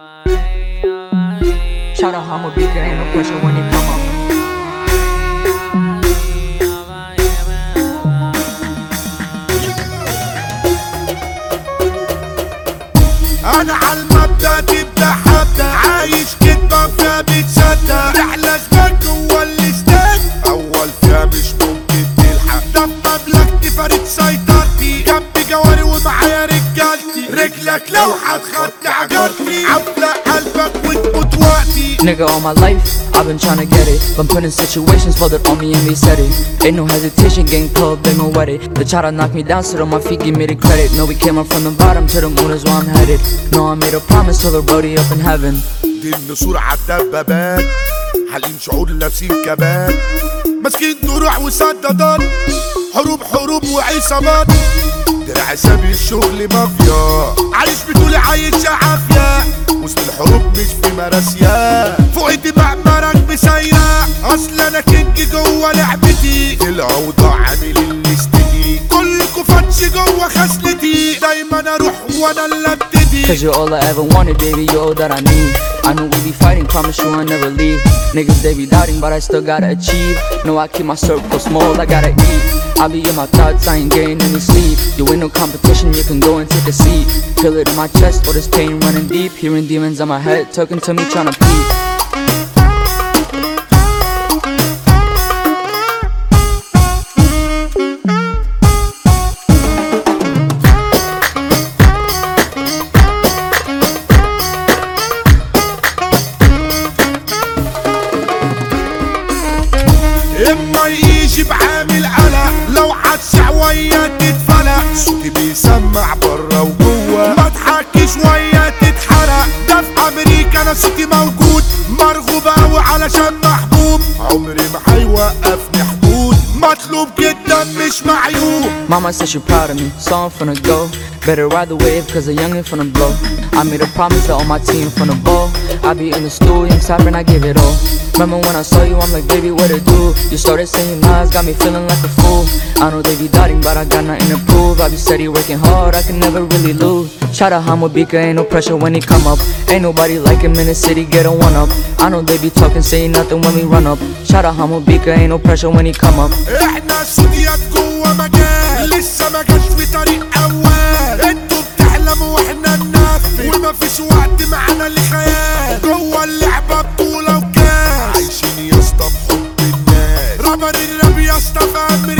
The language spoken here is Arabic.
Shout out Hamo Beaker, ain't no pressure when it come up. انا عالمبدأ تبدأ حبدأ عايش كدبة فيها بتصدق رحلة زمان جوا الاستاد اول فيها مش ممكن تلحق ده بمبلغ تفارق سيطرتي جنبي جواري ومعايا رجالتي رجلك لو هتخطي عجلتي عبلق قلبك وتموت وقتي. Nigga, all my life, I've been tryna get it. Been put in situations, fold it on me and they said it. Ain't no hesitation, gang cold, they gon' wet it. They try to knock me down, sit on my feet, give me the credit. No, we came up from the bottom to the moon is where I'm headed. No, I made a promise to the roadie up in heaven. دي النسور عالدبابات حالين شعور لابسين كبات ماسكين دروع وسدادات حروب وعصابات درع سابي الشغل مافيا عايش بتقولي عايش عافية وسط الحروب مش في مراسيا فوق دماغ مرك مسيرة اصل انا كينج جوا لعبتي الاوضاع عامل الاستدي كلكوا فتش جوا خسلتي دايما اروح وانا اللي ابتدي. Cause you're all I ever wanted, baby, you're all that I need. I know we be fighting, promise you I'll never leave. Niggas they be doubting, but I still gotta achieve. No, I keep my circle small, I gotta eat. I be in my thoughts, I ain't getting any sleep. You ain't no competition, you can go and take a seat. Feel it in my chest, all this pain running deep. Hearing demons on my head, talking to me, tryna peep. اما يجي بعامل قلق لو هتسع ويا تتفلق صوتي بيسمع برا وجوا ما تحكيش ويا تتحرق ده في امريكا انا صوتي موجود مرغوب اوي علشان محبوب عمري ما هيوقفني حدود مطلوب جدا مش معيوب. Mama said she proud of me, so I'm finna go. Better ride the wave cause a youngin' finna blow. I made a promise to all my team finna ball. I be in the stool, young cypher, I give it all. Remember when I saw you, I'm like, baby, what it do? You started saying lies, got me feeling like a fool. I know they be doubting, but I got nothing to prove. I be steady working hard, I can never really lose. Shout out Hamo Beaker, ain't no pressure when he come up. Ain't nobody like him in the city, get a one up. I know they be talking, saying nothing when we run up. Shout out Hamo Beaker, ain't no pressure when he come up. احنا استوديوهات جوا مجال لسه ما جاش في طريق اول انتوا بتحلموا واحنا ننفذ ومفيش وقت معانا لخيال جوا اللعبة بطولة وكاس عايشين يا اسطى بحب الناس رابر الراب يا اسطى في